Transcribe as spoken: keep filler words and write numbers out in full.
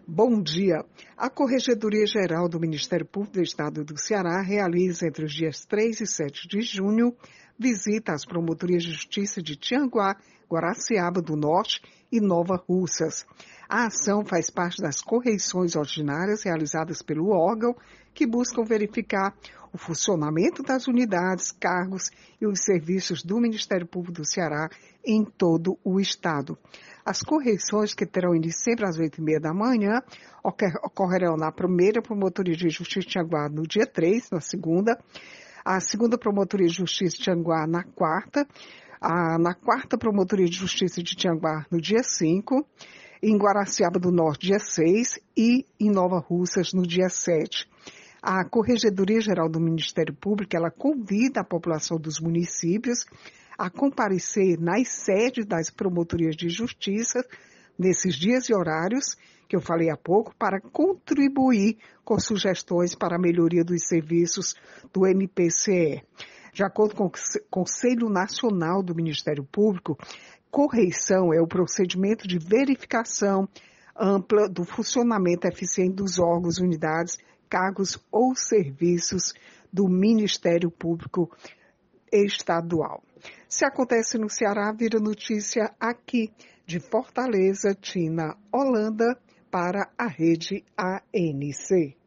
Bom dia. A Corregedoria Geral do Ministério Público do Estado do Ceará realiza entre os dias três e sete de junho visita às promotorias de justiça de Tianguá, Guaraciaba do Norte e Nova Russas. A ação faz parte das correições ordinárias realizadas pelo órgão que buscam verificar o funcionamento das unidades, cargos e os serviços do Ministério Público do Ceará em todo o Estado. As correições, que terão início sempre às oito e meia da manhã, ocorrerão na primeira Promotoria de Justiça de Tianguá no dia três, na segunda, a segunda Promotoria de Justiça de Tianguá na quarta, a, na quarta Promotoria de Justiça de Tianguá no dia cinco, em Guaraciaba do Norte dia seis e em Nova Russas no dia sete. A Corregedoria Geral do Ministério Público, ela convida a população dos municípios a comparecer nas sedes das promotorias de justiça nesses dias e horários que eu falei há pouco para contribuir com sugestões para a melhoria dos serviços do M P C E. De acordo com o Conselho Nacional do Ministério Público, correição é o procedimento de verificação ampla do funcionamento eficiente dos órgãos, unidades, cargos ou serviços do Ministério Público Estadual. Se acontece no Ceará, vira notícia aqui de Fortaleza, Tina Holanda, para a Rede A N C.